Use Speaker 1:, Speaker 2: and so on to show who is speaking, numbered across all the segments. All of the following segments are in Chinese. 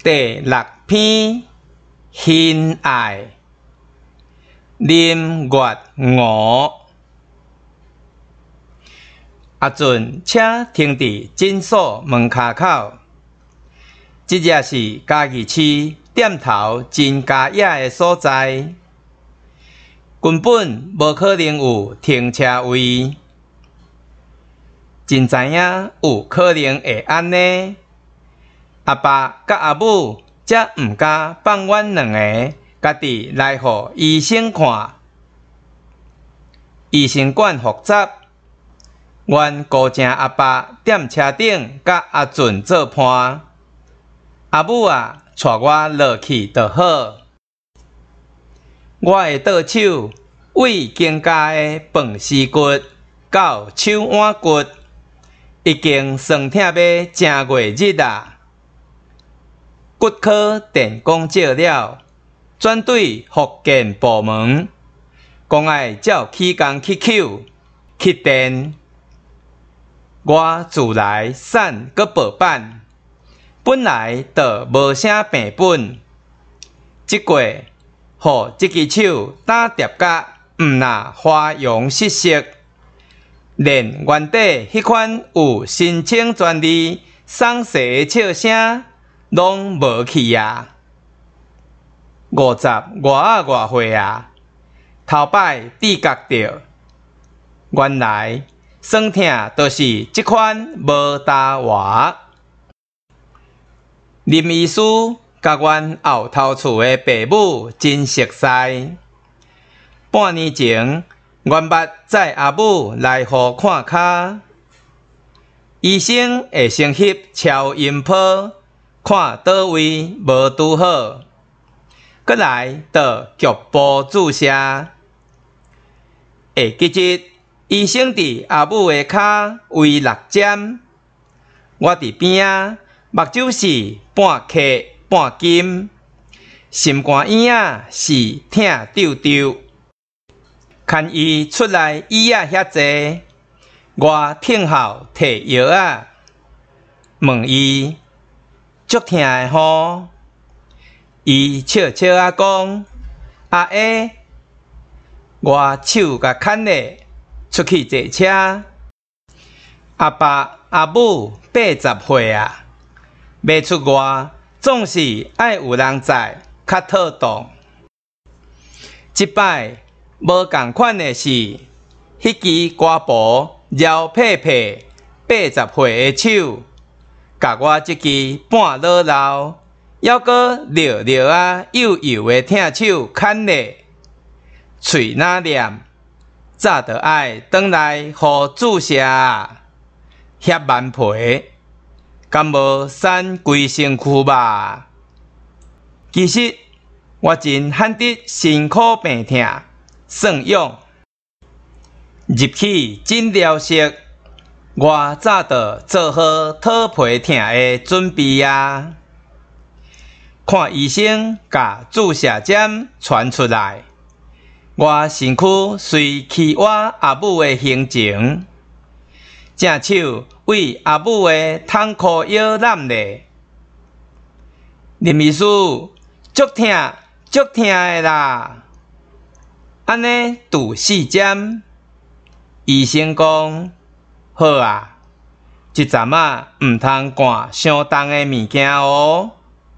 Speaker 1: 第6篇欣爱，林月娥。阿俊车停伫诊所门骹口，即也是嘉义市点头真佳雅的所在，根本无可能有停车位。真知影有可能会安尼，阿爸甲阿母才毋敢放阮两个家己来互医生看。医生馆复杂，阮孤正阿爸踮车顶甲阿俊做伴，阿母啊带我落去就好。我的倒手为经家的饭丝骨到手腕骨，已经算疼要正月日啊。骨科电工照了，转对复健部门，讲爱照起工去扣去电。我自来瘦搁薄板，本来就无啥病本，即月互即只手打叠甲毋若花容失色，连原底迄款有申请专利送细的笑声拢无去啊！50外岁啊，头摆知觉着，原来酸痛就是即款无搭话。林医师甲阮后头厝的爸母真熟悉，半年前阮捌载阿母来互看骹，医生会先翕超音波，看倒位无拄好，搁来就局部注射。下几日，医生伫阿母的骹围6针，我伫边仔，目睭是半刻半金，心肝眼仔是疼丢丢。看伊出来椅仔遐济，我听候摕药仔，问伊足疼的吼？伊笑笑啊讲：“阿下。”我手甲牵咧出去坐车。阿爸阿母80岁啊，要出外总是爱有人载，较妥当。即摆无共款的是，迄支歌簿摇佩佩80岁的手，甲我即支半老老，犹阁略略啊幼幼的疼手牵咧。喙若念，早就爱转来互注射啊！遐蛮皮，敢无散规身躯吧？其实我真罕得辛苦病痛，算勇入去诊疗室，我早就做好讨皮痛的准备啊！看医生甲注射针传出来。我身躯随去我阿母的行程，正手为阿母的痛苦药揽咧。林医师，足疼的啦！安尼拄4针，医生讲好啊，一阵仔毋通灌伤重的物件哦。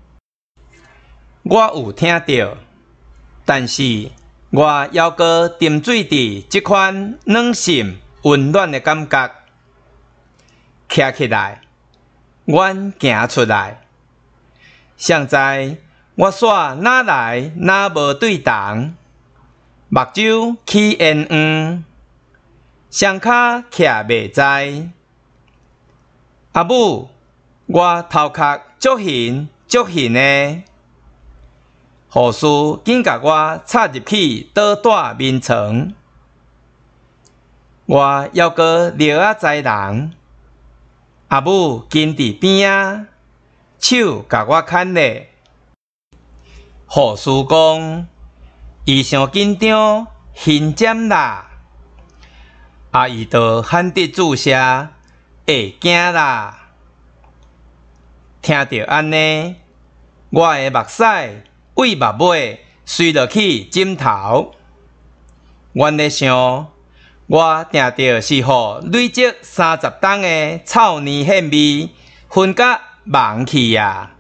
Speaker 1: 我有听到，但是。我犹阁沉醉伫即款软心温暖的感觉，徛起来，阮行出来。谁知我煞哪来哪无对同，目睭起烟黄，双骹徛袂在。阿母，我头壳足晕的。护士紧甲我插入去倒带眠床，我犹阁略仔知人。阿母跟伫边仔，手甲我牵咧。护士讲：“伊伤紧张，晕针啦。”阿姨就罕得注射，会惊啦。听到安尼。 我的目屎为目尾随落去枕头。原来想，我定着是互累积30担的臭泥纤味熏甲忘去啊！